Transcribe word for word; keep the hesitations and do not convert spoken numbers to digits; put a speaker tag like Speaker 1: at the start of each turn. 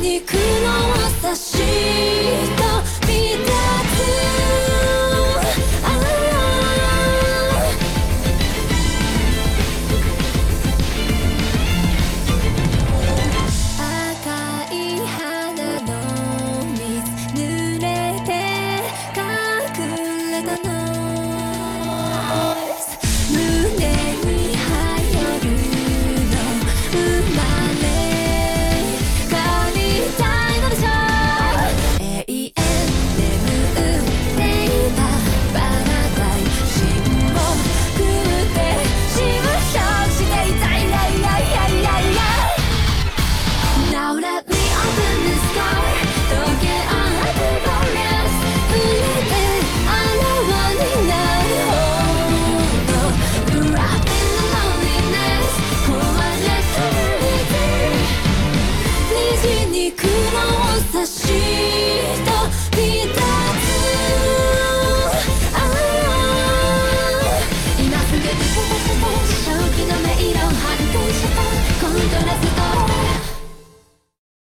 Speaker 1: 肉の差し飛び立つ赤い肌の水濡れて隠れたの胸に入るの生まれ変りたいのでしょう永遠眠っていたパラダイスを食ってしましょうしていたいやいやいやいやいや Now let me open the sky 溶け合うボリュース触れてあらわになるほど Wrapped in the loneliness 壊れた虹肉の差し飛び立つ今すぐ出て正気の迷路を発見したコントラスト